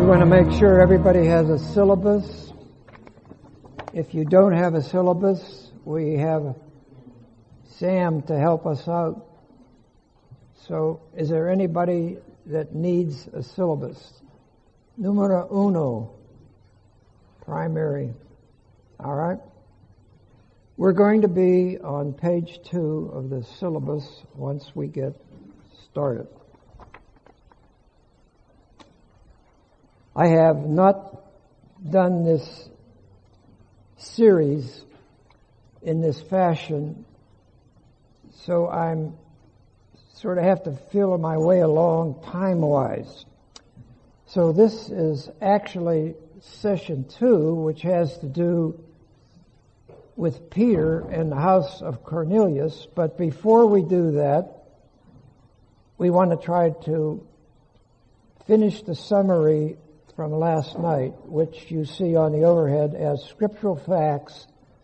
want to make sure everybody has a syllabus. If you don't have a syllabus, we have Sam to help us out. So is there anybody that needs a syllabus? Numero uno, primary. All right. We're going to be on page 2 of the syllabus once we get started. I have not done this series in this fashion, so I'm sort of have to feel my way along time-wise. So this is actually session 2, which has to do with Peter and the house of Cornelius. But before we do that, we want to try to finish the summary from last night, which you see on the overhead as scriptural facts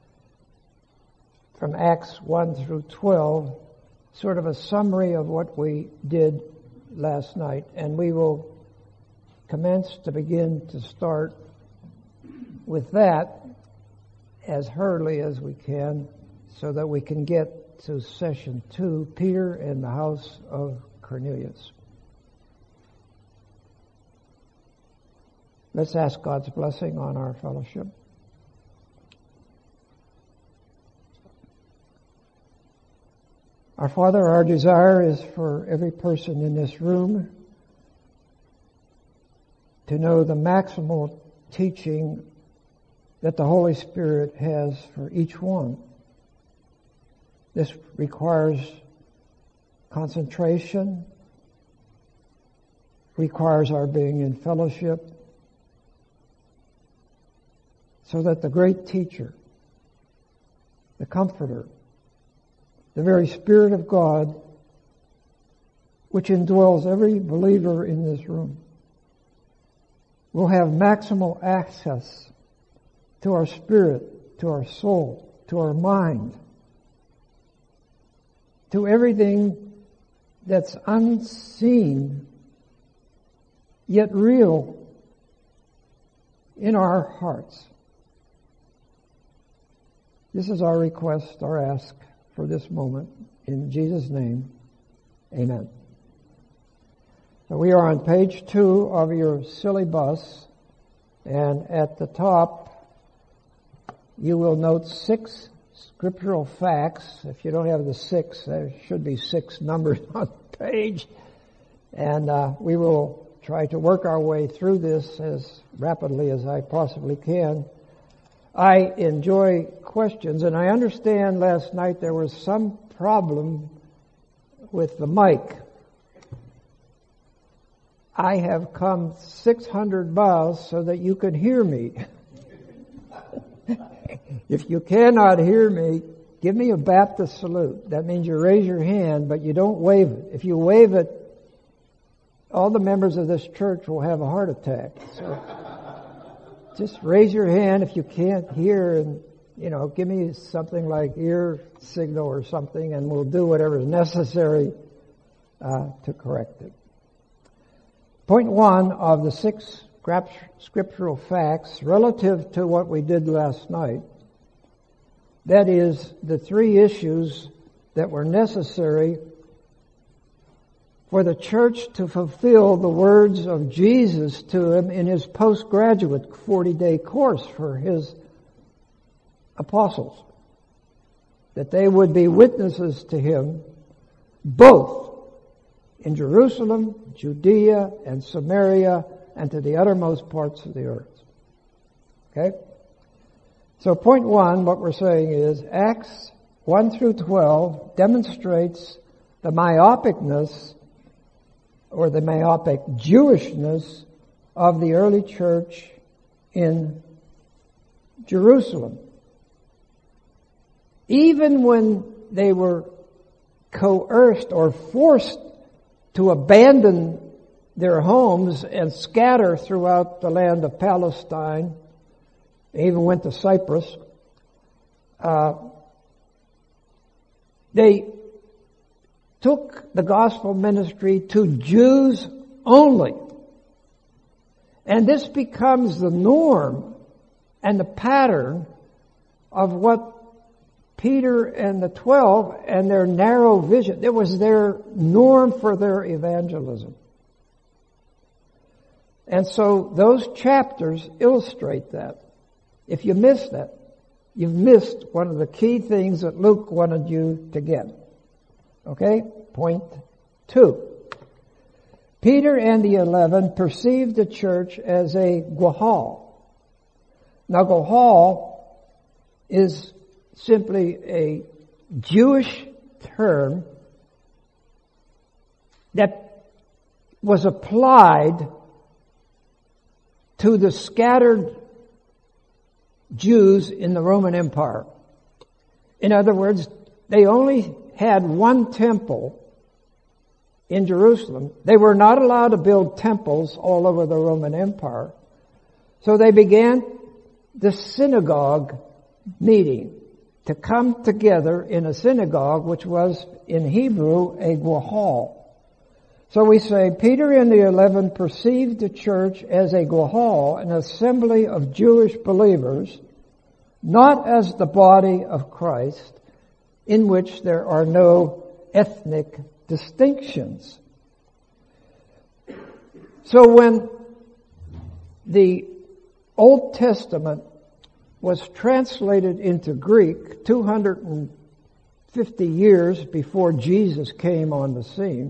from Acts 1 through 12, sort of a summary of what we did last night. And we will commence to begin to start with that as early as we can so that we can get to session 2, Peter and the house of Cornelius. Let's ask God's blessing on our fellowship. Our Father, our desire is for every person in this room to know the maximal teaching that the Holy Spirit has for each one. This requires concentration, requires our being in fellowship, so that the great teacher, the comforter, the very Spirit of God, which indwells every believer in this room, will have maximal access to our spirit, to our soul, to our mind, to everything that's unseen yet real in our hearts. This is our request, our ask for this moment. In Jesus' name, amen. So we are on page 2 of your syllabus, and at the top you will note 6 scriptural facts. If you don't have the 6, there should be 6 numbers on the page. And we will try to work our way through this as rapidly as I possibly can. I enjoy questions, and I understand last night there was some problem with the mic. I have come 600 miles so that you can hear me. If you cannot hear me, give me a Baptist salute. That means you raise your hand, but you don't wave it. If you wave it, all the members of this church will have a heart attack. So just raise your hand if you can't hear, and, give me something like ear signal or something, and we'll do whatever is necessary to correct it. Point 1 of the 6 scriptural facts relative to what we did last night, that is, the 3 issues that were necessary for the church to fulfill the words of Jesus to him in his postgraduate 40-day course for his apostles, that they would be witnesses to him both in Jerusalem, Judea, and Samaria, and to the uttermost parts of the earth. Okay? So point 1, what we're saying is Acts 1 through 12 demonstrates the myopicness or the myopic Jewishness of the early church in Jerusalem. Even when they were coerced or forced to abandon their homes and scatter throughout the land of Palestine, they even went to Cyprus, they took the gospel ministry to Jews only. And this becomes the norm and the pattern of what Peter and the 12 and their narrow vision. It was their norm for their evangelism. And so those chapters illustrate that. If you miss that, you've missed one of the key things that Luke wanted you to get. Okay? Point 2. Peter and the 11 perceived the church as a guahal. Now, guahal is simply a Jewish term that was applied to the scattered Jews in the Roman Empire. In other words, they only had one temple in Jerusalem. They were not allowed to build temples all over the Roman Empire. So they began the synagogue meeting, to come together in a synagogue, which was in Hebrew a guahal. So we say, Peter and the 11 perceived the church as a guahal, an assembly of Jewish believers, not as the body of Christ, in which there are no ethnic distinctions. So when the Old Testament was translated into Greek 250 years before Jesus came on the scene,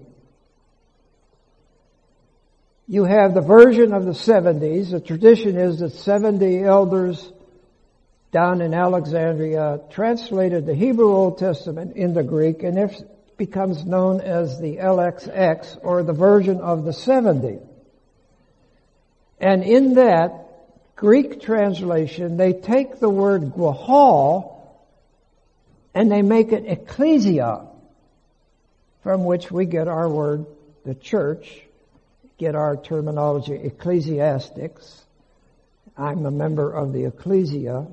you have the version of the 70s. The tradition is that 70 elders down in Alexandria translated the Hebrew Old Testament into Greek, and it becomes known as the LXX, or the version of the 70. And in that Greek translation, they take the word guahal and they make it ecclesia, from which we get our word, the church, get our terminology, ecclesiastics. I'm a member of the ecclesia.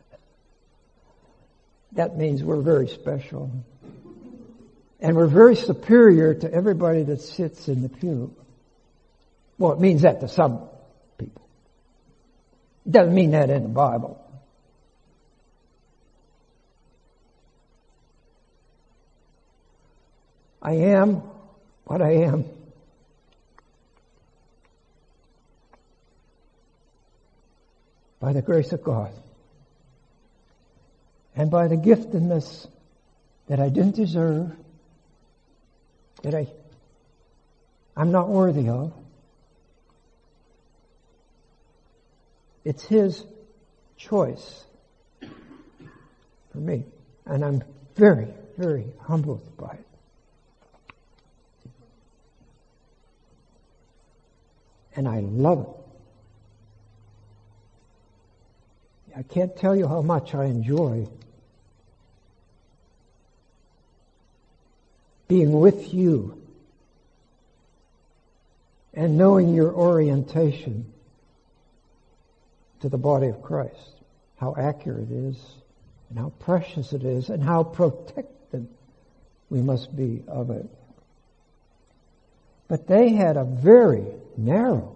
That means we're very special. And we're very superior to everybody that sits in the pew. Well, it means that to some people. It doesn't mean that in the Bible. I am what I am. By the grace of God. And by the giftedness that I didn't deserve, that I'm not worthy of. It's His choice for me. And I'm very, very humbled by it. And I love it. I can't tell you how much I enjoy being with you and knowing your orientation to the body of Christ, how accurate it is and how precious it is and how protected we must be of it. But they had a very narrow.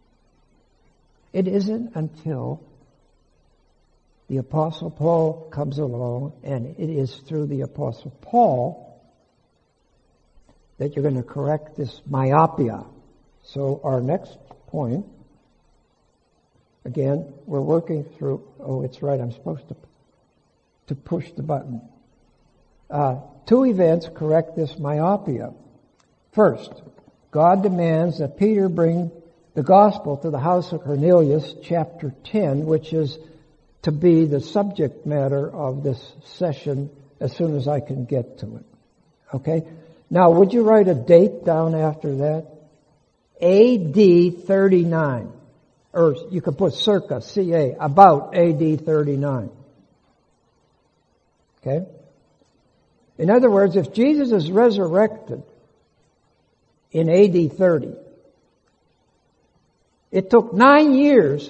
It isn't until the Apostle Paul comes along, and it is through the Apostle Paul that you're going to correct this myopia. So our next point, again, we're working through, it's right, I'm supposed to push the button. Two events correct this myopia. First, God demands that Peter bring the gospel to the house of Cornelius, chapter 10, which is to be the subject matter of this session as soon as I can get to it. Okay? Now, would you write a date down after that? A.D. 39. Or you could put circa, C.A., about A.D. 39. Okay? In other words, if Jesus is resurrected in A.D. 30, it took 9 years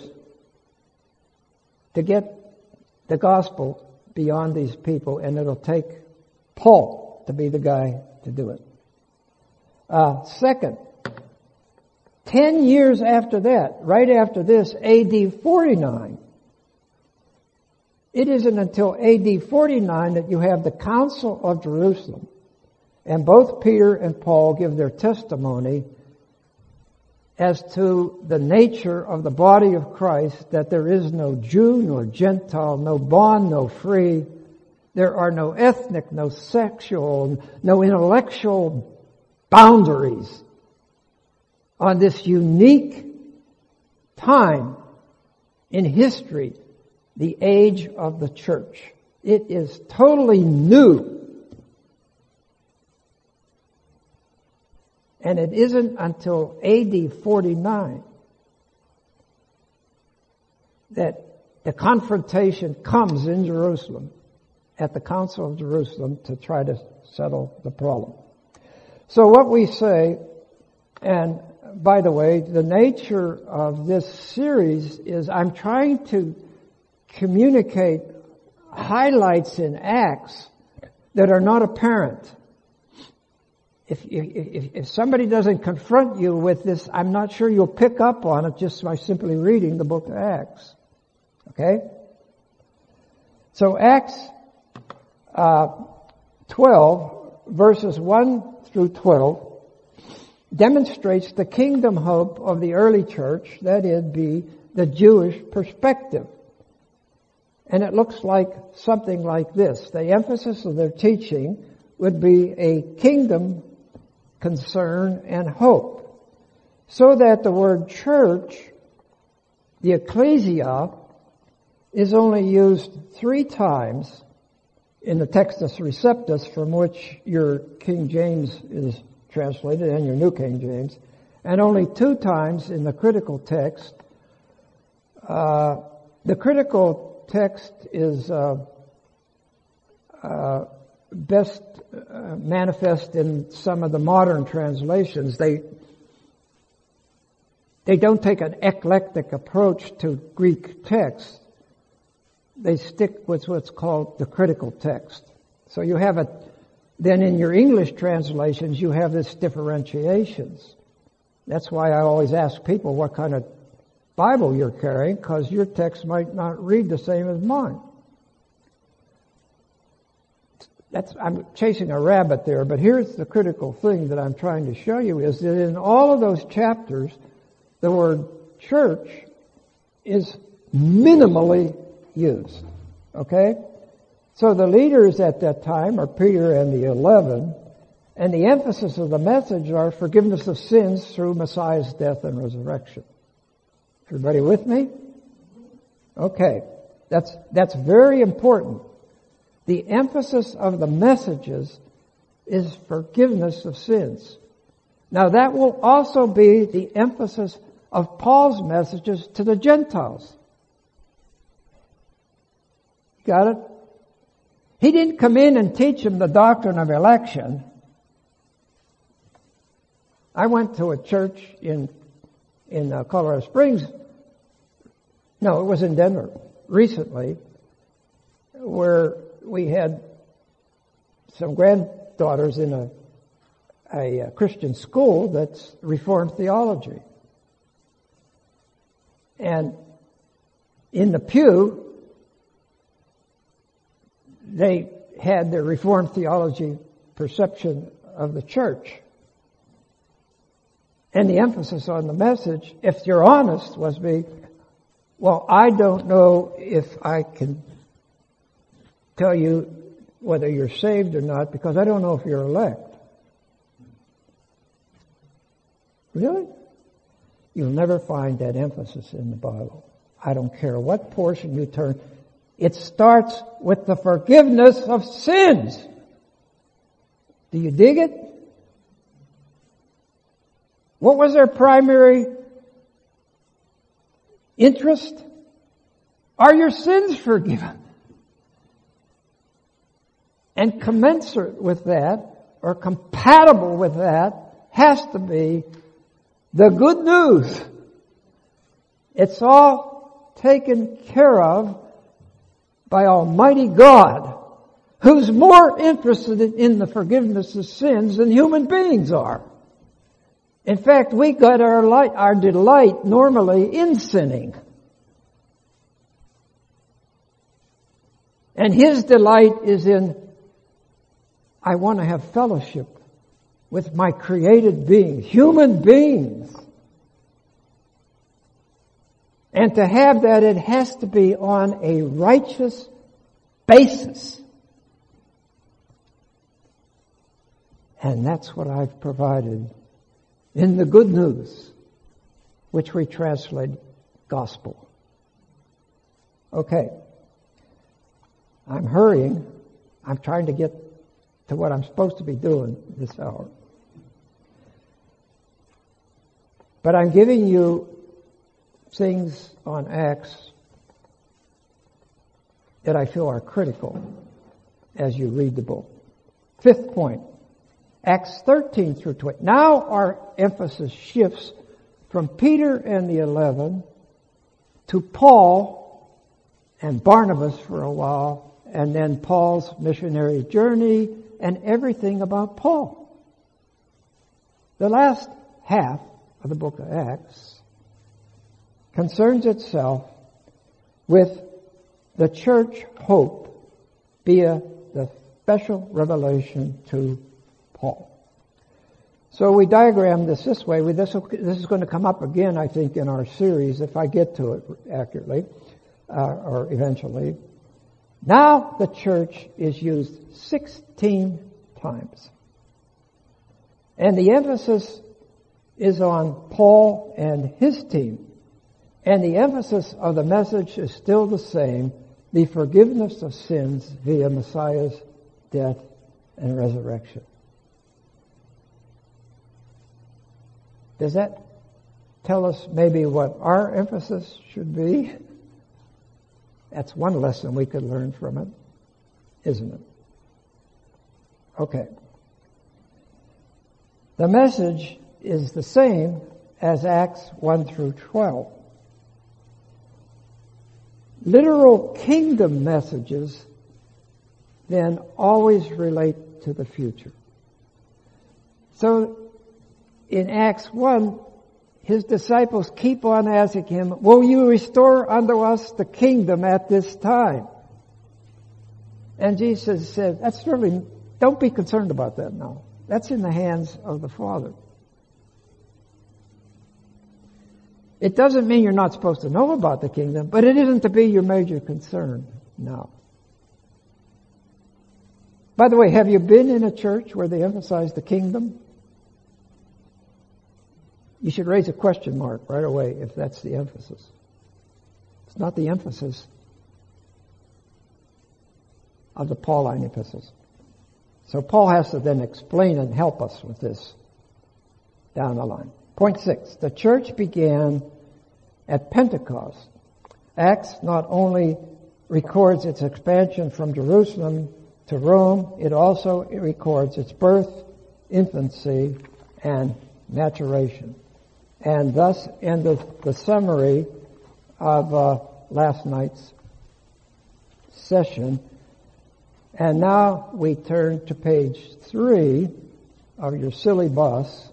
to get the gospel beyond these people, and it'll take Paul to be the guy to do it. Second, 10 years after that, right after this, AD 49. It isn't until AD 49 that you have the Council of Jerusalem. And both Peter and Paul give their testimony as to the nature of the body of Christ, that there is no Jew nor Gentile, no bond, no free. There are no ethnic, no sexual, no intellectual boundaries on this unique time in history, the age of the church. It is totally new. And it isn't until AD 49 that the confrontation comes in Jerusalem at the Council of Jerusalem to try to settle the problem. So what we say, and by the way, the nature of this series is I'm trying to communicate highlights in Acts that are not apparent. If somebody doesn't confront you with this, I'm not sure you'll pick up on it just by simply reading the book of Acts. Okay? So Acts 12, verses 1 through 12, demonstrates the kingdom hope of the early church, that is, be the Jewish perspective. And it looks like something like this. The emphasis of their teaching would be a kingdom concern and hope. So that the word church, the ecclesia, is only used 3 times in the Textus Receptus, from which your King James is translated and your New King James, and only 2 times in the critical text. The critical text is best manifest in some of the modern translations. They don't take an eclectic approach to Greek text. They stick with what's called the critical text. So you have then in your English translations you have this differentiations. That's why I always ask people what kind of Bible you're carrying, because your text might not read the same as mine. I'm chasing a rabbit there, but here's the critical thing that I'm trying to show you is that in all of those chapters, the word church is minimally used. Okay? So the leaders at that time are Peter and the 11, and the emphasis of the message are forgiveness of sins through Messiah's death and resurrection. Everybody with me? Okay. That's very important. The emphasis of the messages is forgiveness of sins. Now that will also be the emphasis of Paul's messages to the Gentiles. Got it? He didn't come in and teach them the doctrine of election. I went to a church in Colorado Springs. No, it was in Denver recently, where we had some granddaughters in a Christian school that's Reformed theology. And in the pew, they had their Reformed theology perception of the church. And the emphasis on the message, if you're honest, was well, I don't know if I can tell you whether you're saved or not, because I don't know if you're elect. Really? You'll never find that emphasis in the Bible. I don't care what portion you turn. It starts with the forgiveness of sins. Do you dig it? What was their primary interest? Are your sins forgiven? And commensurate with that, or compatible with that, has to be the good news. It's all taken care of by Almighty God, who's more interested in the forgiveness of sins than human beings are. In fact, we got our delight normally in sinning. And His delight is in, I want to have fellowship with my created beings, human beings. And to have that, it has to be on a righteous basis. And that's what I've provided in the good news, which we translate gospel. Okay. I'm hurrying. I'm trying to get to what I'm supposed to be doing this hour. But I'm giving you things on Acts that I feel are critical as you read the book. Fifth point, Acts 13 through 20. Now our emphasis shifts from Peter and the 11 to Paul and Barnabas for a while, and then Paul's missionary journey and everything about Paul. The last half of the book of Acts concerns itself with the church hope via the special revelation to Paul. So we diagram this way. This is going to come up again, I think, in our series, if I get to it accurately, or eventually. Now the church is used 16 times. And the emphasis is on Paul and his team. And the emphasis of the message is still the same, the forgiveness of sins via Messiah's death and resurrection. Does that tell us maybe what our emphasis should be? That's one lesson we could learn from it, isn't it? Okay. The message is the same as Acts 1 through 12. Literal kingdom messages then always relate to the future. So in Acts 1, his disciples keep on asking him, will you restore unto us the kingdom at this time? And Jesus said, don't be concerned about that now. That's in the hands of the Father. It doesn't mean you're not supposed to know about the kingdom, but it isn't to be your major concern now. By the way, have you been in a church where they emphasize the kingdom? You should raise a question mark right away if that's the emphasis. It's not the emphasis of the Pauline epistles. So Paul has to then explain and help us with this down the line. Point 6. The church began at Pentecost. Acts not only records its expansion from Jerusalem to Rome, it also records its birth, infancy, and maturation. And thus ended the summary of last night's session. And now we turn to page 3 of your silly bus.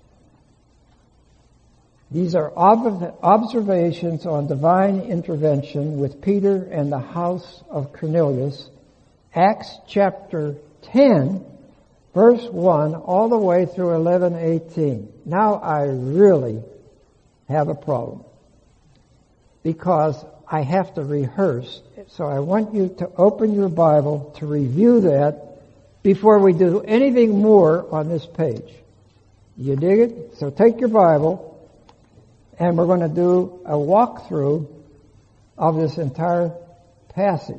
These are observations on divine intervention with Peter and the house of Cornelius. Acts chapter 10, verse 1, all the way through 11:18. Now I really have a problem because I have to rehearse. So I want you to open your Bible to review that before we do anything more on this page. You dig it? So take your Bible and we're going to do a walkthrough of this entire passage.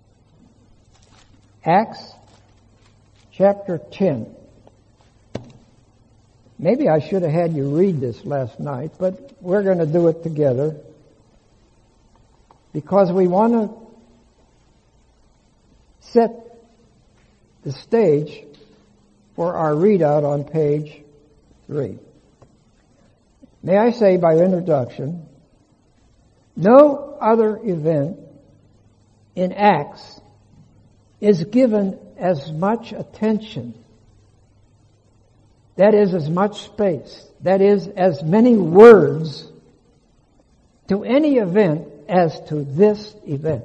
Acts chapter 10. Maybe I should have had you read this last night, but we're going to do it together because we want to set the stage for our readout on page 3. May I say by introduction, no other event in Acts is given as much attention That is as much space. That is as many words to any event as to this event.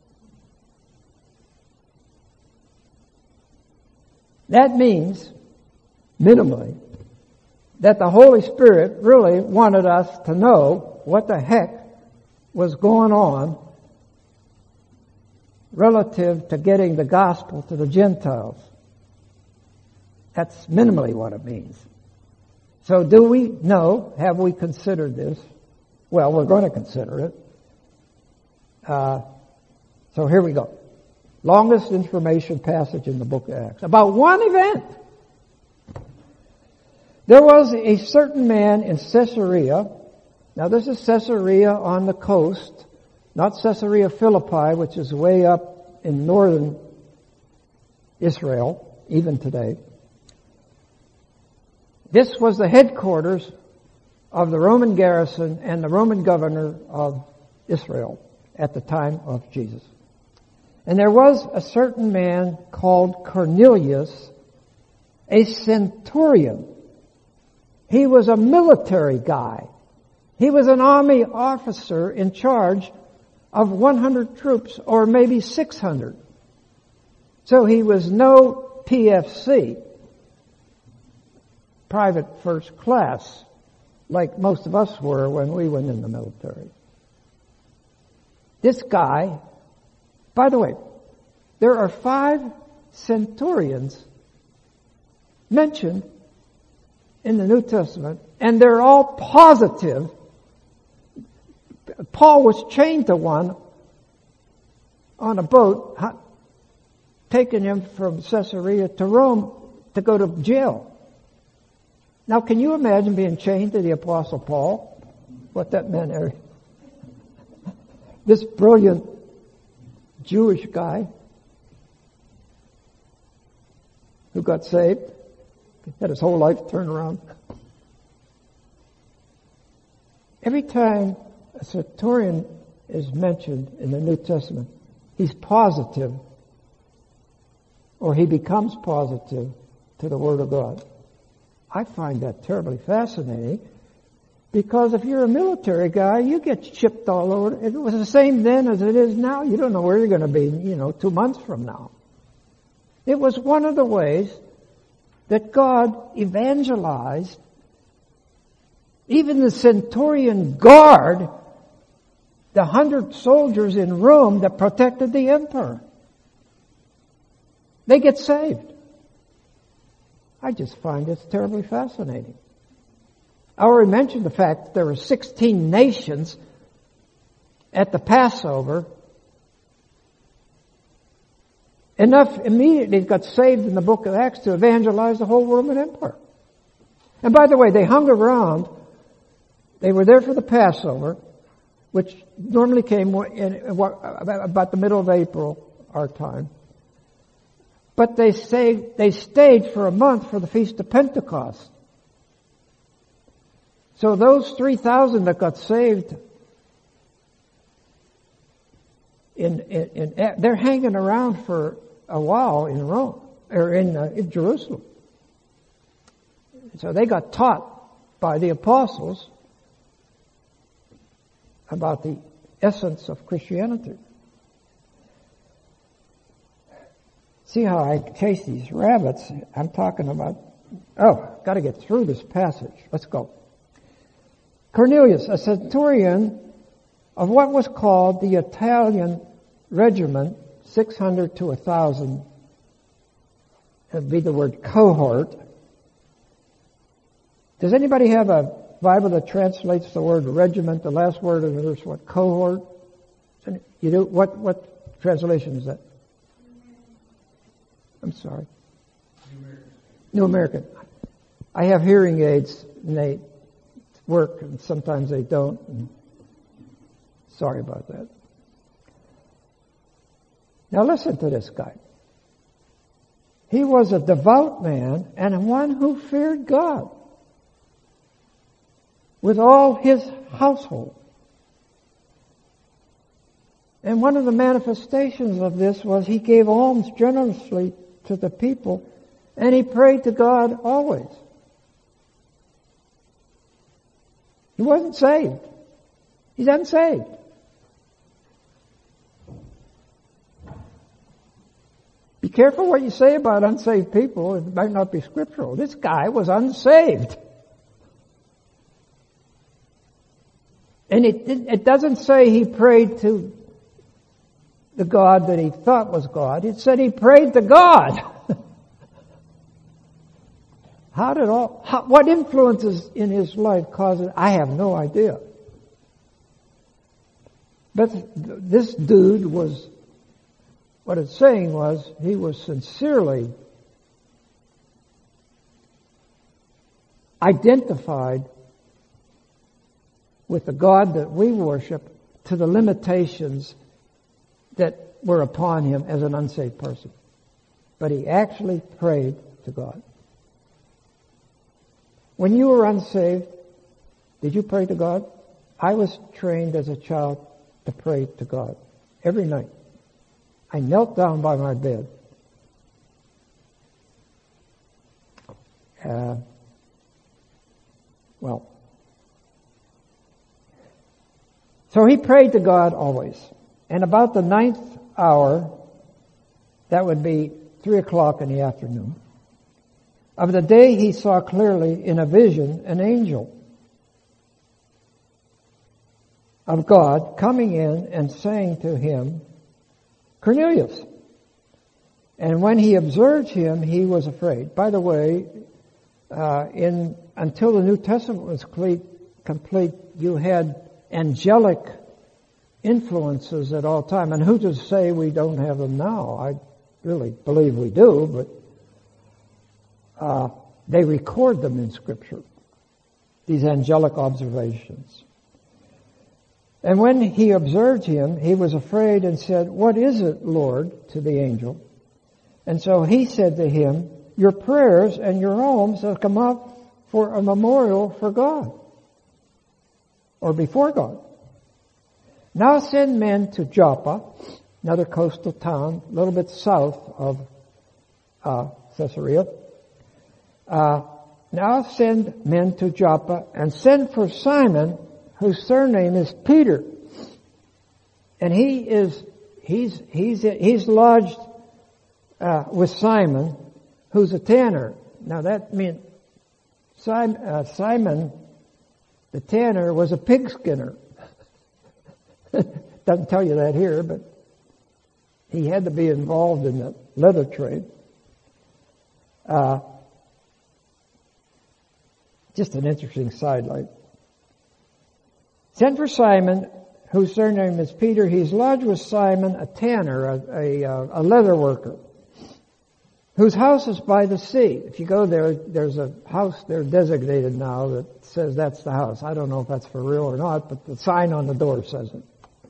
That means, minimally, that the Holy Spirit really wanted us to know what the heck was going on relative to getting the gospel to the Gentiles. That's minimally what it means. So do we know, have we considered this? Well, we're going to consider it. So here we go. Longest information passage in the book of Acts. About one event. There was a certain man in Caesarea. Now this is Caesarea on the coast, not Caesarea Philippi, which is way up in northern Israel, even today. This was the headquarters of the Roman garrison and the Roman governor of Israel at the time of Jesus. And there was a certain man called Cornelius, a centurion. He was a military guy. He was an army officer in charge of 100 troops, or maybe 600. So he was no PFC, private first class, like most of us were when we went in the military. This guy, by the way, there are 5 centurions mentioned in the New Testament, and they're all positive. Paul was chained to one on a boat, taking him from Caesarea to Rome to go to jail. Now, can you imagine being chained to the Apostle Paul? What that meant, Eric? This brilliant Jewish guy who got saved, had his whole life turned around. Every time a centurion is mentioned in the New Testament, he's positive, or he becomes positive to the Word of God. I find that terribly fascinating, because if you're a military guy, you get shipped all over. If it was the same then as it is now, you don't know where you're going to be, 2 months from now. It was one of the ways that God evangelized even the centurion guard, the 100 soldiers in Rome that protected the emperor. They get saved. I just find this terribly fascinating. I already mentioned the fact that there were 16 nations at the Passover. Enough immediately got saved in the book of Acts to evangelize the whole Roman Empire. And by the way, they hung around. They were there for the Passover, which normally came in about the middle of April, our time. But they stayed for a month for the Feast of Pentecost. So those 3,000 that got saved, they're hanging around for a while in Rome, or in Jerusalem. So they got taught by the apostles about the essence of Christianity. See how I chase these rabbits? I'm talking about, got to get through this passage. Let's go. Cornelius, a centurion of what was called the Italian regiment, 600 to 1,000. That would be the word cohort. Does anybody have a Bible that translates the word regiment, the last word of the verse, what? Cohort? You do? What translation is that? I'm sorry. New American. I have hearing aids and they work and sometimes they don't. And sorry about that. Now listen to this guy. He was a devout man and one who feared God with all his household. And one of the manifestations of this was he gave alms generously to the people, and he prayed to God always. He wasn't saved. He's unsaved. Be careful what you say about unsaved people. It might not be scriptural. This guy was unsaved. And it doesn't say he prayed to the God that he thought was God. It said he prayed to God. What influences in his life caused it? I have no idea. But this dude was, what it's saying was, he was sincerely identified with the God that we worship to the limitations that were upon him as an unsaved person. But he actually prayed to God. When you were unsaved, did you pray to God? I was trained as a child to pray to God every night. I knelt down by my bed. So he prayed to God always. And about the 9th hour, that would be 3 o'clock in the afternoon, of the day he saw clearly in a vision an angel of God coming in and saying to him, Cornelius. And when he observed him, he was afraid. By the way, until the New Testament was complete, you had angelic influences at all time. And who to say we don't have them now? I really believe we do, but they record them in Scripture, these angelic observations. And when he observed him, he was afraid and said, What is it, Lord, to the angel? And so he said to him, Your prayers and your alms have come up for a memorial for God, or before God. Now send men to Joppa, another coastal town, a little bit south of Caesarea. Now send men to Joppa and send for Simon, whose surname is Peter. And he's lodged with Simon, who's a tanner. Now that means Simon, the tanner, was a pig skinner. Doesn't tell you that here, but he had to be involved in the leather trade. Just an interesting sidelight. Send for Simon, whose surname is Peter. He's lodged with Simon, a tanner, a leather worker, whose house is by the sea. If you go there, there's a house there designated now that says that's the house. I don't know if that's for real or not, but the sign on the door says it.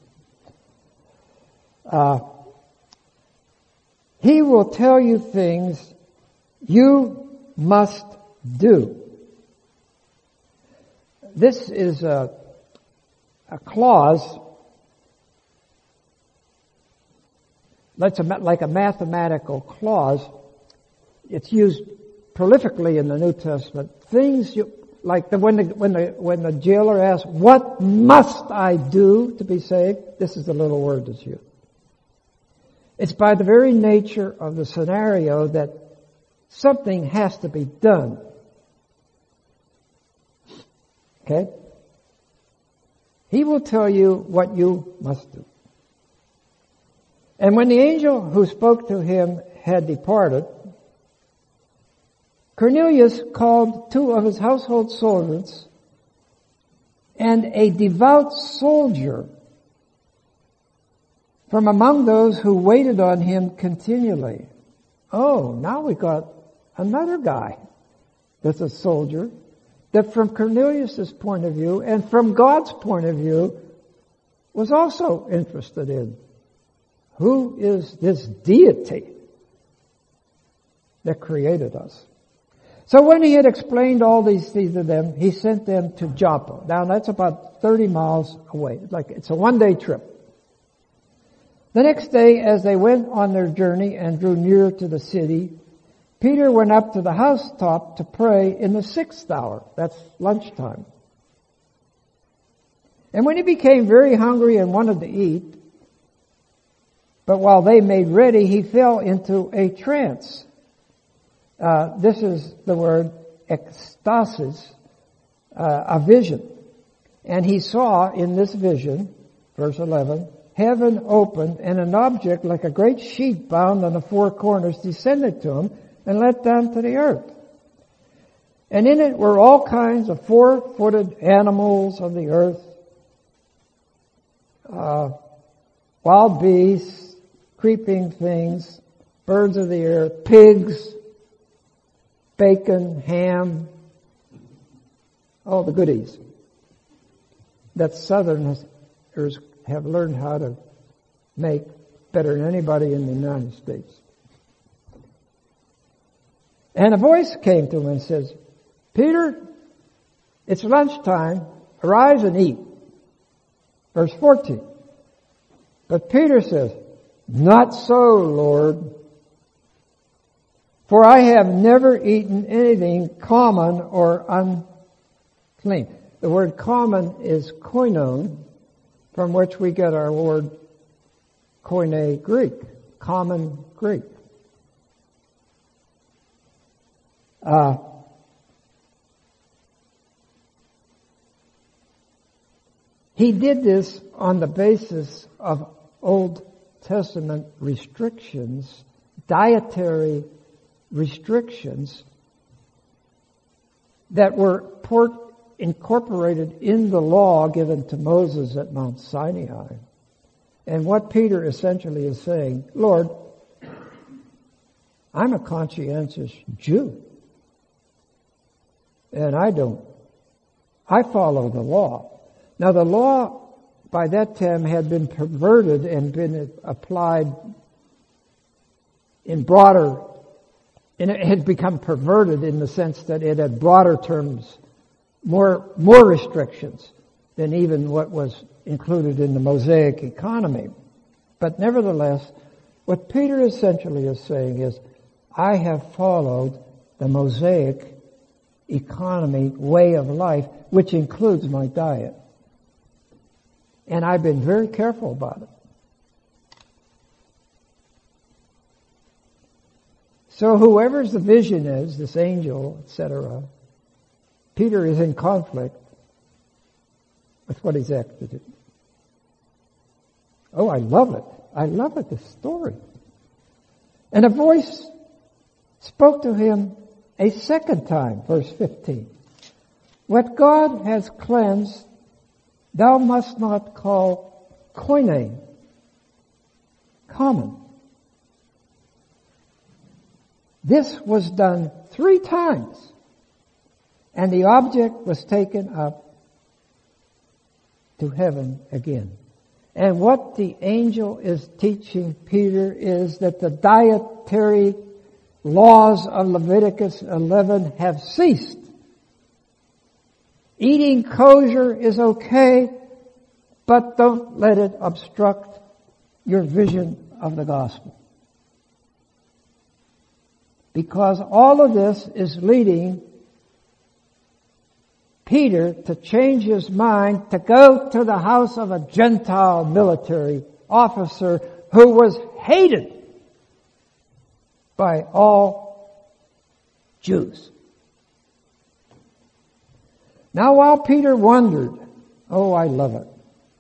He will tell you things you must do. This is a clause that's like a mathematical clause. It's used prolifically in the New Testament. Things you like when the jailer asks, "What must I do to be saved?" This is the little word that's used. It's by the very nature of the scenario that something has to be done. Okay? He will tell you what you must do. And when the angel who spoke to him had departed, Cornelius called 2 of his household servants and a devout soldier from among those who waited on him continually. Oh, now we got another guy that's a soldier that from Cornelius' point of view and from God's point of view was also interested in. Who is this deity that created us? So when he had explained all these things to them, he sent them to Joppa. Now that's about 30 miles away. It's a one-day trip. The next day, as they went on their journey and drew near to the city, Peter went up to the housetop to pray in the 6th hour. That's lunchtime. And when he became very hungry and wanted to eat, but while they made ready, he fell into a trance. This is the word ecstasis, a vision. And he saw in this vision, verse 11, heaven opened and an object like a great sheet bound on the four corners descended to him and let down to the earth. And in it were all kinds of four-footed animals of the earth, wild beasts, creeping things, birds of the air, pigs, bacon, ham, all the goodies that Southerners have learned how to make better than anybody in the United States. And a voice came to him and says, Peter, it's lunchtime, arise and eat. Verse 14. But Peter says, not so, Lord, for I have never eaten anything common or unclean. The word common is koinon, from which we get our word koine Greek, common Greek. He did this on the basis of Old Testament restrictions, dietary restrictions that were incorporated in the law given to Moses at Mount Sinai. And what Peter essentially is saying, Lord, I'm a conscientious Jew. And I follow the law. Now the law by that time had been perverted and been applied in broader, and it had become perverted in the sense that it had broader terms, more restrictions than even what was included in the Mosaic economy. But nevertheless, what Peter essentially is saying is, I have followed the Mosaic economy way of life, which includes my diet. And I've been very careful about it. So whoever's the vision is, this angel, etc., Peter is in conflict with what he's asked to do. Oh, I love it. I love it, this story. And a voice spoke to him a second time, verse 15. What God has cleansed, thou must not call koine, common. This was done 3 times, and the object was taken up to heaven again. And what the angel is teaching Peter is that the dietary laws of Leviticus 11 have ceased. Eating kosher is okay, but don't let it obstruct your vision of the gospel. Because all of this is leading Peter to change his mind to go to the house of a Gentile military officer who was hated by all Jews. Now while Peter wondered, oh, I love it.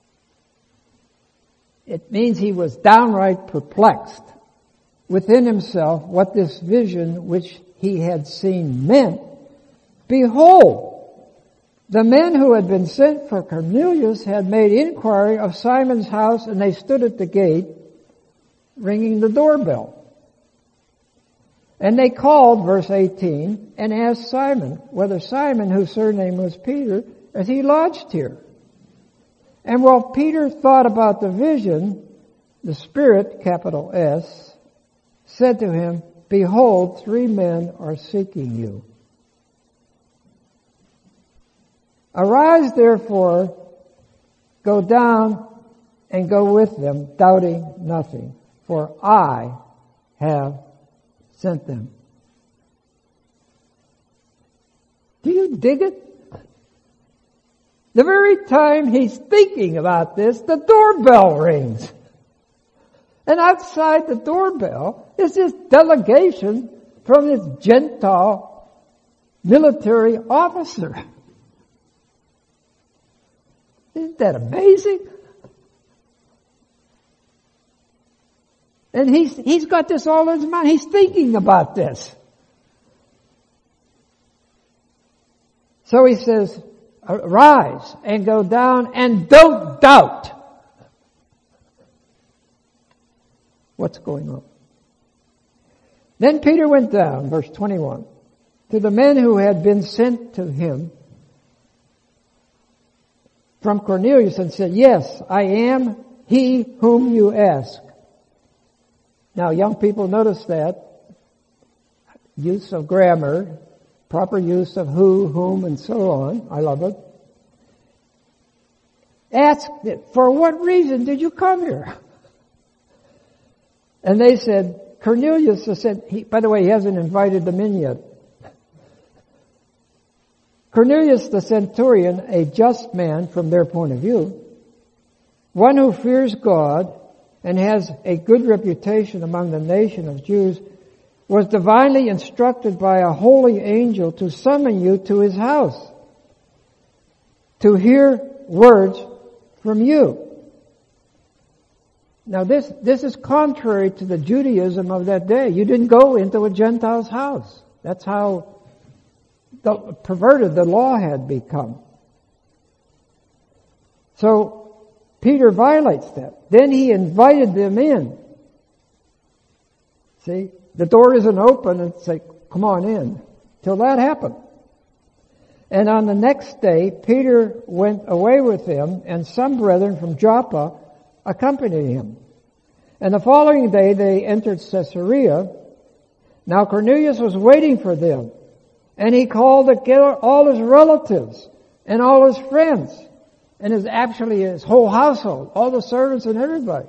It means he was downright perplexed within himself what this vision which he had seen meant. Behold, the men who had been sent for Cornelius had made inquiry of Simon's house, and they stood at the gate, ringing the doorbell. And they called, verse 18, and asked Simon, whether Simon, whose surname was Peter, as he lodged here. And while Peter thought about the vision, the Spirit, capital S, said to him, behold, 3 men are seeking you. Arise, therefore, go down and go with them, doubting nothing, for I have sent them. Do you dig it? The very time he's thinking about this, the doorbell rings. And outside the doorbell is this delegation from this Gentile military officer. Isn't that amazing? And he's got this all in his mind. He's thinking about this. So he says, "Arise and go down and don't doubt what's going on." Then Peter went down, verse 21, to the men who had been sent to him from Cornelius and said, "Yes, I am he whom you ask." Now, young people, notice that. Use of grammar, proper use of who, whom, and so on. I love it. Ask it, for what reason did you come here? And they said, Cornelius said, by the way, he hasn't invited them in yet. Cornelius the centurion, a just man from their point of view, one who fears God and has a good reputation among the nation of Jews, was divinely instructed by a holy angel to summon you to his house to hear words from you. Now this is contrary to the Judaism of that day. You didn't go into a Gentile's house. That's how perverted the law had become. So Peter violates that. Then he invited them in. See, the door isn't open and say, "Come on in," till that happened. And on the next day, Peter went away with him, and some brethren from Joppa accompanied him. And the following day they entered Caesarea. Now Cornelius was waiting for them, and he called together all his relatives and all his friends, and his whole household, all the servants and everybody.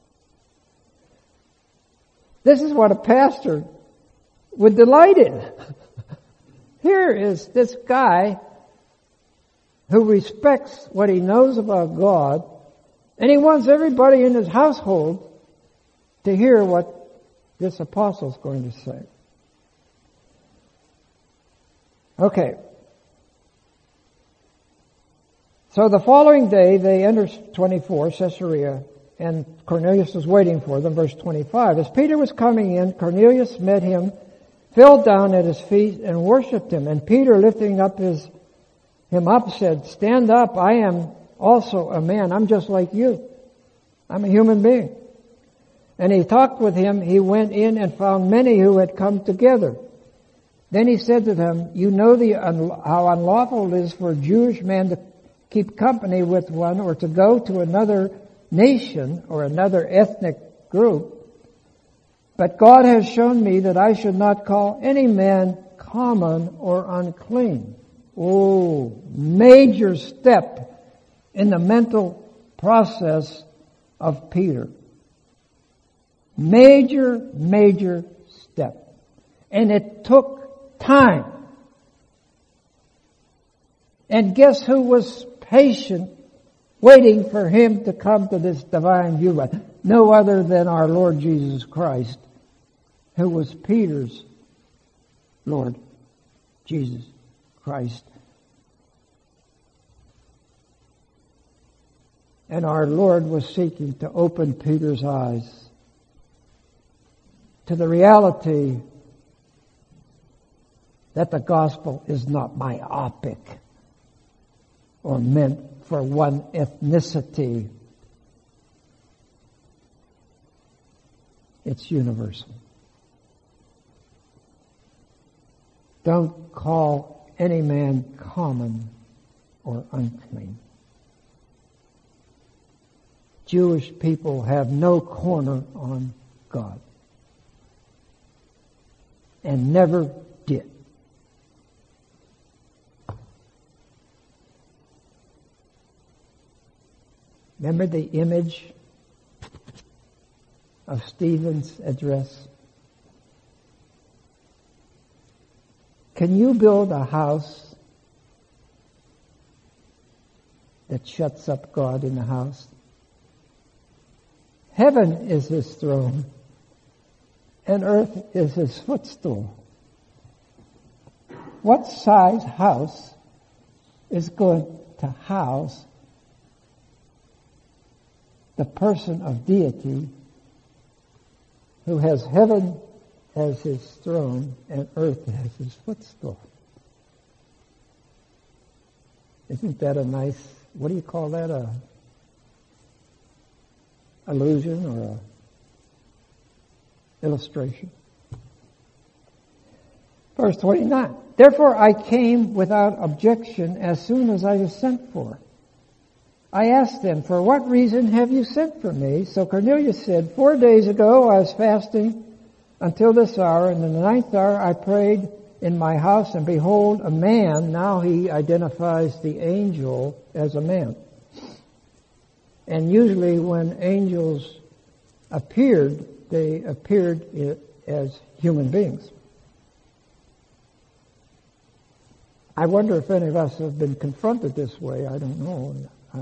This is what a pastor would delight in. Here is this guy who respects what he knows about God, and he wants everybody in his household to hear what this apostle is going to say. Okay. So the following day they entered 24, Caesarea, and Cornelius was waiting for them, verse 25. As Peter was coming in, Cornelius met him, fell down at his feet, and worshipped him. And Peter, lifting him up, said, "Stand up, I am also a man. I'm just like you. I'm a human being." And he talked with him. He went in and found many who had come together. Then he said to them, "You know how unlawful it is for a Jewish man to keep company with one or to go to another nation or another ethnic group. But God has shown me that I should not call any man common or unclean." Oh, major step in the mental process of Peter. Major step. And it took time. And guess who was patient, waiting for him to come to this divine view? No other than our Lord Jesus Christ, who was Peter's Lord Jesus Christ. And our Lord was seeking to open Peter's eyes to the reality that the gospel is not myopic or meant for one ethnicity. It's universal. Don't call any man common or unclean. Jewish people have no corner on God. And never did. Remember the image of Stephen's address? Can you build a house that shuts up God in the house. Heaven is his throne, and earth is his footstool. What size house is going to house the person of deity who has heaven as his throne and earth as his footstool? Isn't that a nice, what do you call that, a allusion or a illustration? Verse 29, therefore I came without objection as soon as I was sent for. I asked them, for what reason have you sent for me? So Cornelius said, 4 days ago I was fasting until this hour, and in the 9th hour I prayed in my house, and behold, a man. Now he identifies the angel as a man. And usually when angels appeared, they appeared as human beings. I wonder if any of us have been confronted this way. I don't know. I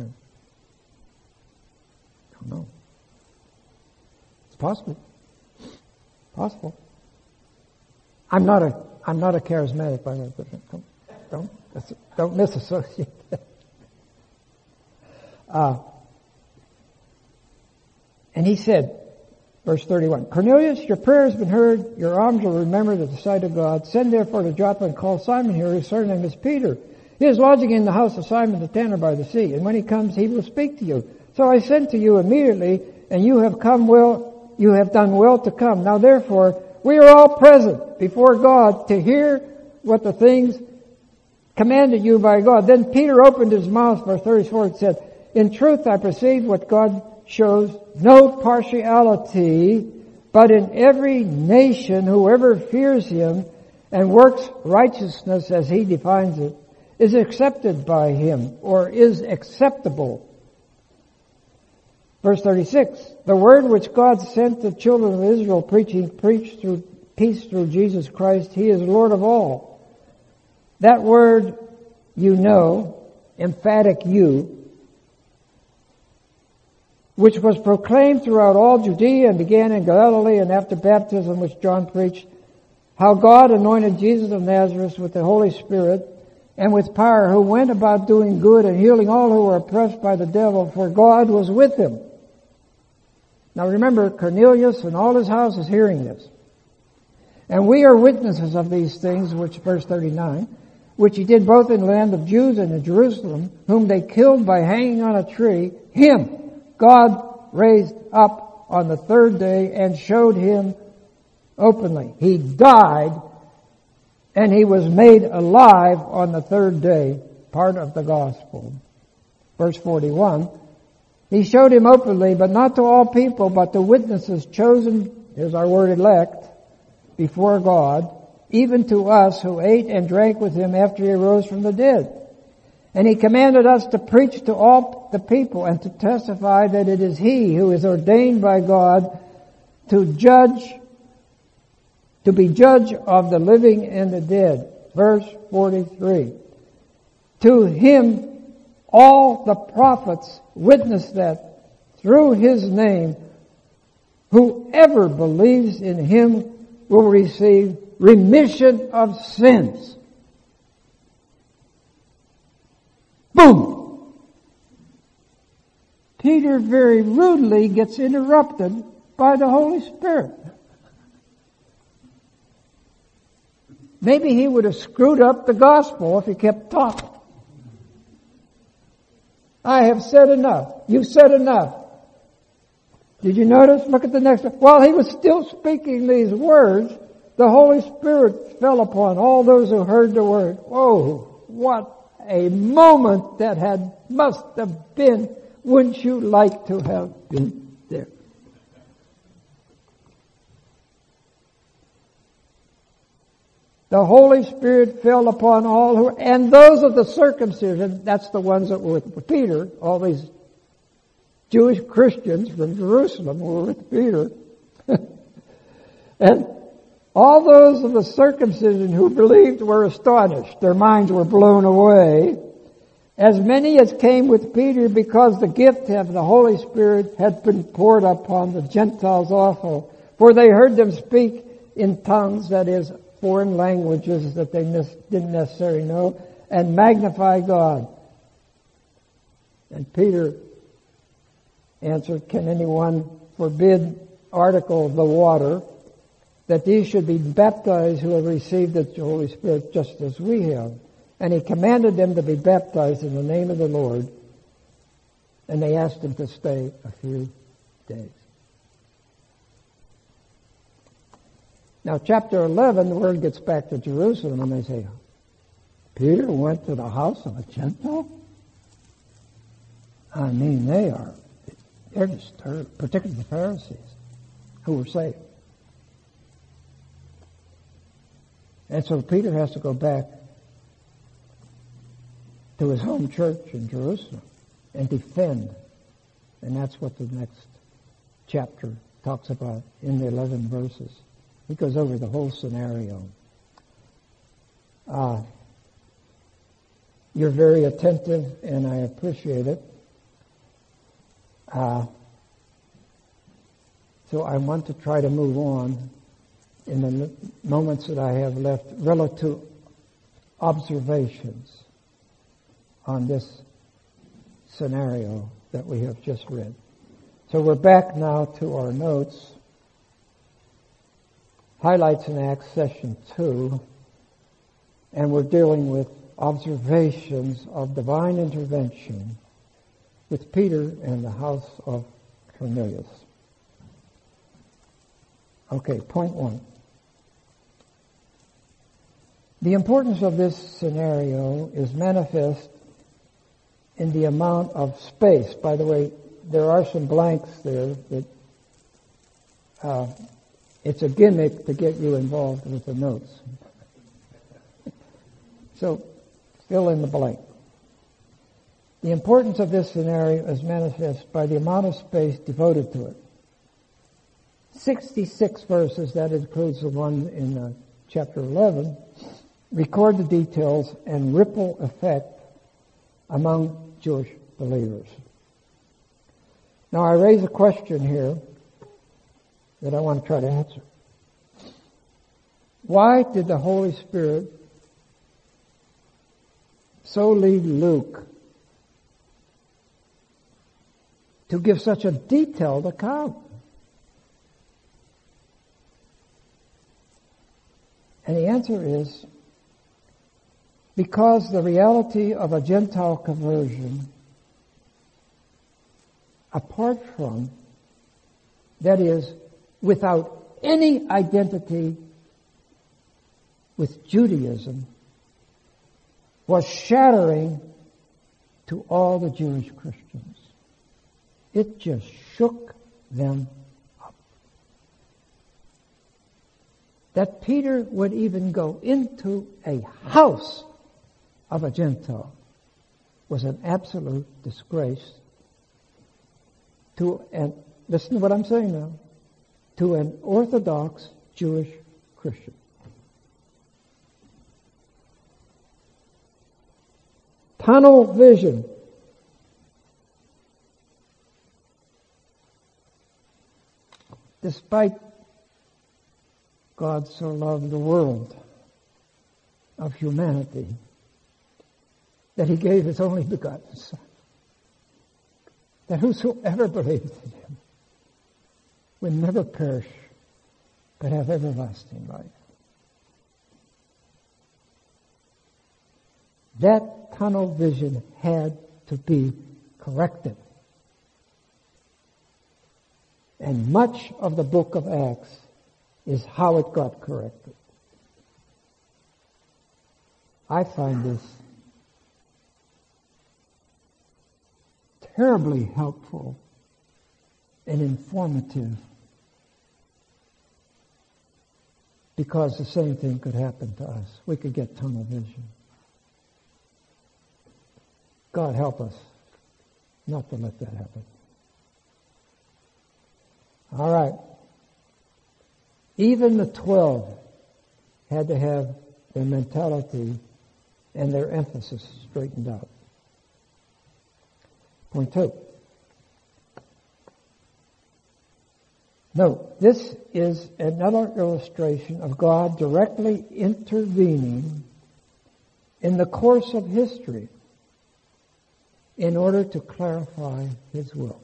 don't know. It's possible. Possible. I'm not a charismatic, by the way. Don't misassociate that. And he said, verse 31, Cornelius, your prayer has been heard. Your alms are remembered at the sight of God. Send therefore to Joppa and call Simon here, whose surname is Peter. He is lodging in the house of Simon the tanner by the sea. And when he comes, he will speak to you. So I sent to you immediately, and you have done well to come. Now therefore, we are all present before God to hear what the things commanded you by God. Then Peter opened his mouth, verse 34, and said, in truth I perceive what God shows no partiality, but in every nation whoever fears him and works righteousness as he defines it is accepted by him, or is acceptable. Verse 36, the word which God sent the children of Israel preached through peace through Jesus Christ. He is Lord of all. That word, you know, emphatic you, which was proclaimed throughout all Judea and began in Galilee, and after baptism which John preached, how God anointed Jesus of Nazareth with the Holy Spirit and with power, who went about doing good and healing all who were oppressed by the devil, for God was with him. Now remember, Cornelius and all his house is hearing this. And we are witnesses of these things, which, verse 39, which he did both in the land of Jews and in Jerusalem, whom they killed by hanging on a tree. Him God raised up on the 3rd day and showed him openly. He died and he was made alive on the 3rd day, part of the gospel. Verse 41, he showed him openly, but not to all people, but to witnesses chosen, here's our word elect, before God, even to us who ate and drank with him after he arose from the dead. And he commanded us to preach to all the people and to testify that it is he who is ordained by God to be judge of the living and the dead. Verse 43. To him all the prophets witness that through his name whoever believes in him will receive remission of sins. Boom! Peter very rudely gets interrupted by the Holy Spirit. Maybe he would have screwed up the gospel if he kept talking. I have said enough. You've said enough. Did you notice? Look at the next one. While he was still speaking these words, the Holy Spirit fell upon all those who heard the word. Oh, what a moment that must have been. Wouldn't you like to have been there? The Holy Spirit fell upon all and those of the circumcision, that's the ones that were with Peter, all these Jewish Christians from Jerusalem were with Peter. And all those of the circumcision who believed were astonished. Their minds were blown away. as many as came with Peter, because the gift of the Holy Spirit had been poured upon the Gentiles also. For they heard them speak in tongues, that is, foreign languages that they didn't necessarily know, and magnify God. And Peter answered, can anyone forbid article of the water, that these should be baptized who have received the Holy Spirit just as we have? And he commanded them to be baptized in the name of the Lord. And they asked him to stay a few days. Now, chapter 11, the word gets back to Jerusalem, and they say, Peter went to the house of a Gentile? I mean, they're disturbed, particularly the Pharisees, who were saved. And so Peter has to go back to his home church in Jerusalem and defend. And that's what the next chapter talks about in the 11 verses. He goes over the whole scenario. You're very attentive, and I appreciate it. So I want to try to move on in the moments that I have left relative observations on this scenario that we have just read. So we're back now to our notes. Highlights in Acts, session 2, and we're dealing with observations of divine intervention with Peter and the house of Cornelius. Okay, point 1. The importance of this scenario is manifest in the amount of space. By the way, there are some blanks there that it's a gimmick to get you involved with the notes. So, fill in the blank. The importance of this scenario is manifest by the amount of space devoted to it. 66 verses, that includes the one in chapter 11, record the details and ripple effect among Jewish believers. Now I raise a question here that I want to try to answer. Why did the Holy Spirit so lead Luke to give such a detailed account? And the answer is because the reality of a Gentile conversion, apart from, that is, without any identity with Judaism, was shattering to all the Jewish Christians. It just shook them up. That Peter would even go into a house of a Gentile was an absolute disgrace to an, listen to what I'm saying now, to an Orthodox Jewish Christian. Tunnel vision. Despite God so loved the world of humanity that He gave His only begotten Son, that whosoever believes in Him will never perish but have everlasting life. That tunnel vision had to be corrected. And much of the book of Acts is how it got corrected. I find this terribly helpful and informative, because the same thing could happen to us. We could get tunnel vision. God help us not to let that happen. All right. Even the 12 had to have their mentality and their emphasis straightened out. Point 2. Note, this is another illustration of God directly intervening in the course of history in order to clarify His will.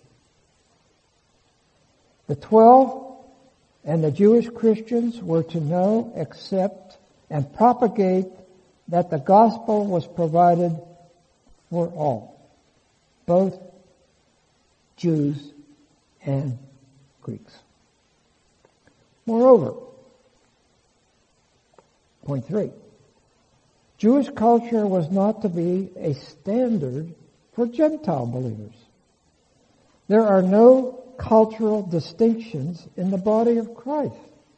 The 12 and the Jewish Christians were to know, accept, and propagate that the gospel was provided for all, both Jews and Greeks. Moreover, point 3, Jewish culture was not to be a standard for Gentile believers. There are no cultural distinctions in the body of Christ.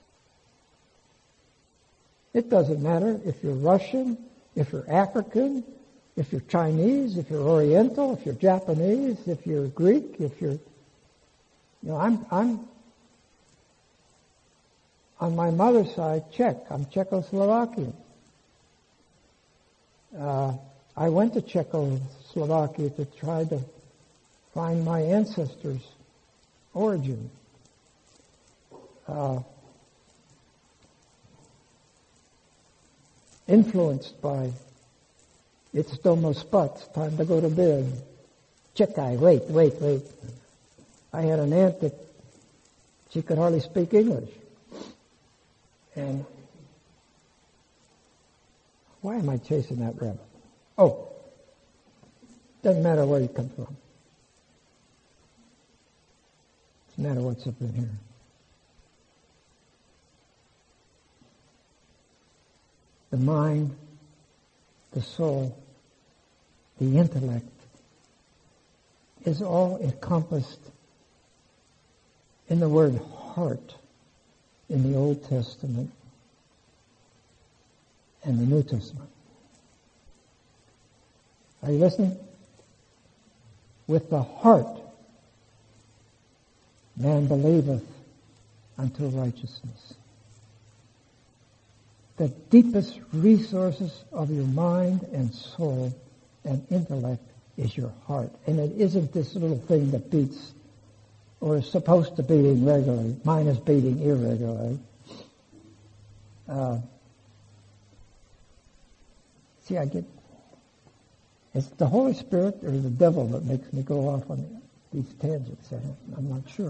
It doesn't matter if you're Russian, if you're African, if you're Chinese, if you're Oriental, if you're Japanese, if you're Greek, if you're, I'm on my mother's side Czech. I'm Czechoslovakian. I went to Czechoslovakia to try to find my ancestors' origin. Influenced by it's domo spots, time to go to bed. Czechai, wait. I had an aunt that she could hardly speak English. And why am I chasing that rabbit? Oh, doesn't matter where you come from. Doesn't matter what's up in here. The mind, the soul, the intellect is all encompassed in the word heart in the Old Testament and the New Testament. Are you listening? With the heart, man believeth unto righteousness. The deepest resources of your mind and soul and intellect is your heart. And it isn't this little thing that beats or is supposed to beating regularly. Mine is beating irregularly. It's the Holy Spirit or the devil that makes me go off on these tangents. I'm not sure.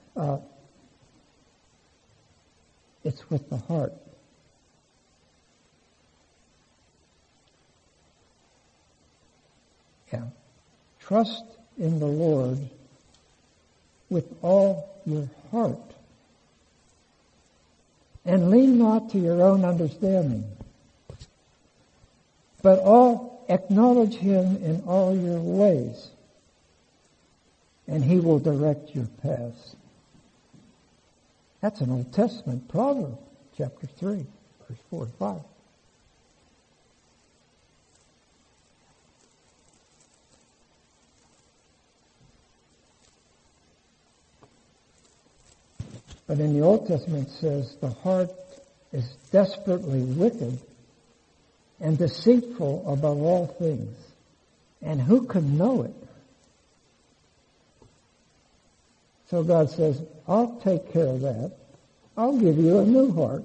It's with the heart. Yeah. Trust in the Lord with all your heart. And lean not to your own understanding, but acknowledge Him in all your ways, and He will direct your paths. That's an Old Testament proverb, chapter 3, verse 4 and 5. But in the Old Testament it says the heart is desperately wicked and deceitful above all things. And who can know it? So God says, I'll take care of that. I'll give you a new heart.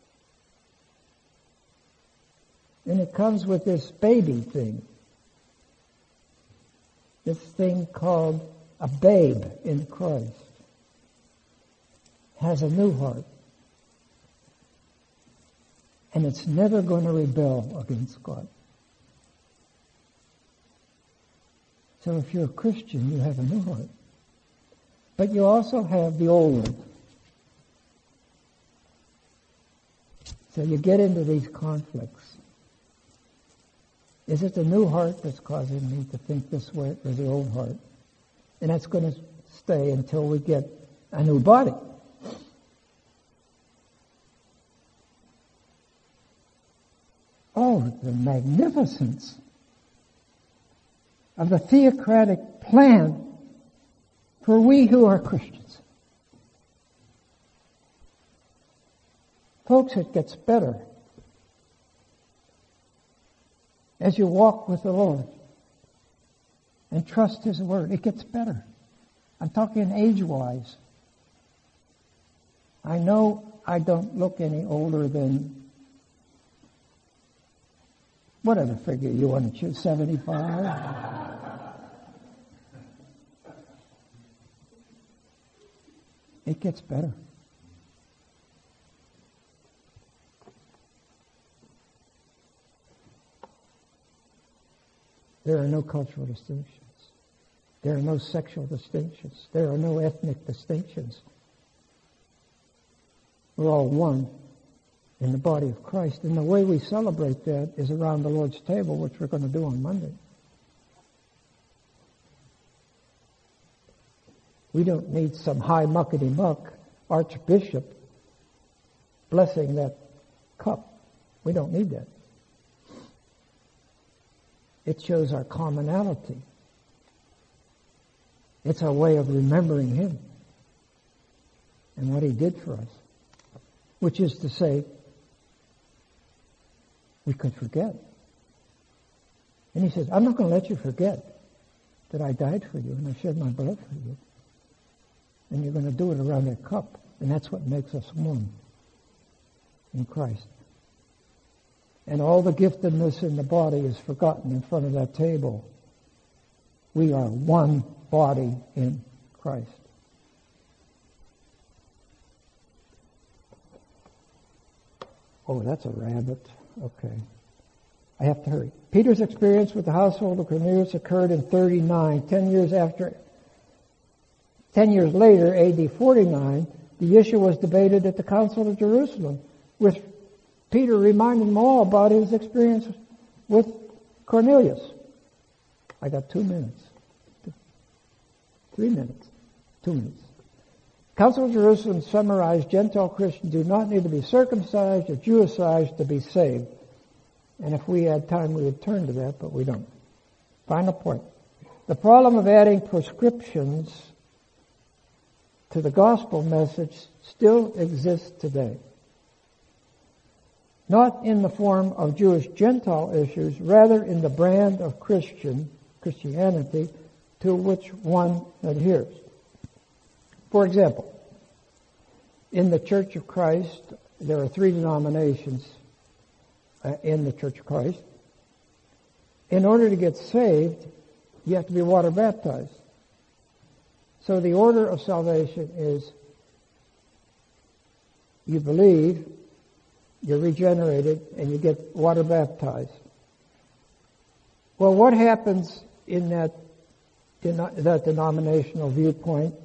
And it comes with this baby thing. This thing called a babe in Christ. Has a new heart. And it's never going to rebel against God. So if you're a Christian, you have a new heart. But you also have the old one. So you get into these conflicts. Is it the new heart that's causing me to think this way, or the old heart? And that's going to stay until we get a new body. Oh, the magnificence of the theocratic plan for we who are Christians. Folks, it gets better as you walk with the Lord and trust His Word. It gets better. I'm talking age-wise. I know I don't look any older than whatever figure you want to choose, 75. It gets better. There are no cultural distinctions. There are no sexual distinctions. There are no ethnic distinctions. We're all one in the body of Christ. And the way we celebrate that is around the Lord's table, which we're going to do on Monday. We don't need some high muckety-muck archbishop blessing that cup. We don't need that. It shows our commonality. It's our way of remembering Him and what He did for us. Which is to say, we could forget. And He says, I'm not going to let you forget that I died for you and I shed my blood for you. And you're going to do it around that cup. And that's what makes us one in Christ. And all the giftedness in the body is forgotten in front of that table. We are one body in Christ. Oh, that's a rabbit. Okay. I have to hurry. Peter's experience with the household of Cornelius occurred in 39, 10 years later, AD 49, the issue was debated at the Council of Jerusalem, with Peter reminding them all about his experience with Cornelius. I got 2 minutes. 3 minutes. 2 minutes. Council of Jerusalem summarized Gentile Christians do not need to be circumcised or Jewicized to be saved. And if we had time, we would turn to that, but we don't. Final point. The problem of adding prescriptions to the gospel message still exists today. Not in the form of Jewish-Gentile issues, rather in the brand of Christianity to which one adheres. For example, in the Church of Christ, there are 3 denominations in the Church of Christ. In order to get saved, you have to be water baptized. So the order of salvation is you believe, you're regenerated, and you get water baptized. Well, what happens in that denominational viewpoint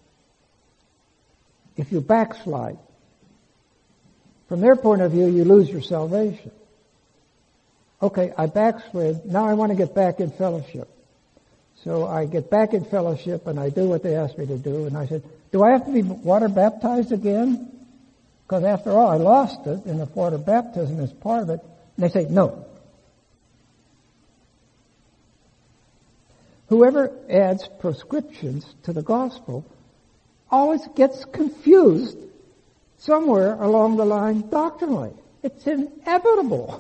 if you backslide? From their point of view, you lose your salvation. Okay, I backslid. Now I want to get back in fellowship. So I get back in fellowship and I do what they asked me to do. And I said, do I have to be water baptized again? Because after all, I lost it, and if water baptism is part of it. And they say, no. Whoever adds prescriptions to the gospel always gets confused somewhere along the line doctrinally. It's inevitable.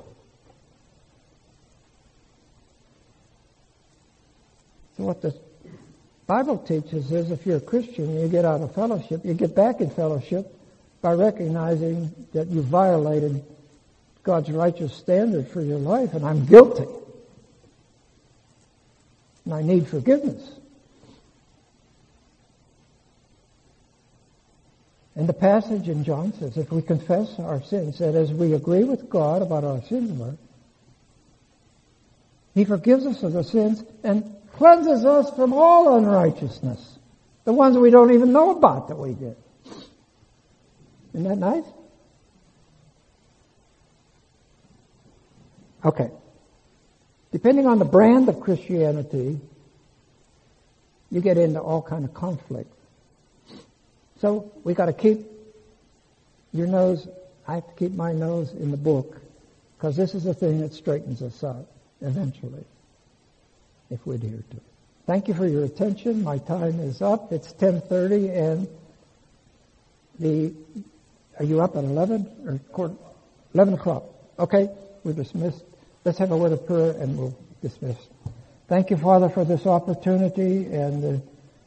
So what the Bible teaches is if you're a Christian, you get out of fellowship, you get back in fellowship by recognizing that you violated God's righteous standard for your life, and I'm guilty. And I need forgiveness. And the passage in John says, if we confess our sins, that as we agree with God about our sins were, He forgives us of the sins and cleanses us from all unrighteousness. The ones we don't even know about that we did. Isn't that nice? Okay. Depending on the brand of Christianity, you get into all kind of conflict. So we got to keep your nose, I have to keep my nose in the book, because this is the thing that straightens us out eventually, if we adhere to it. Thank you for your attention. My time is up. It's 10:30, and are you up at 11 or 11 o'clock? Okay, we're dismissed. Let's have a word of prayer and we'll dismiss. Thank you, Father, for this opportunity and the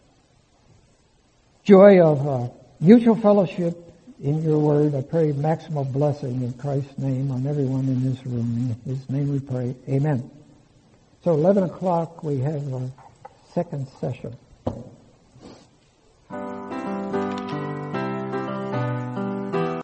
joy of mutual fellowship in your word. I pray maximal blessing in Christ's name on everyone in this room. In his name we pray. Amen. So 11 o'clock we have our second session.